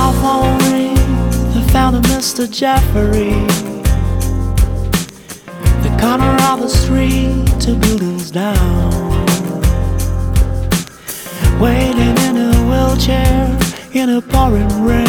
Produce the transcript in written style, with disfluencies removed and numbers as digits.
cell phone rings, they found a Mr. Jeffrey. The corner of the street, 2 buildings down, waiting in a wheelchair in a pouring rain.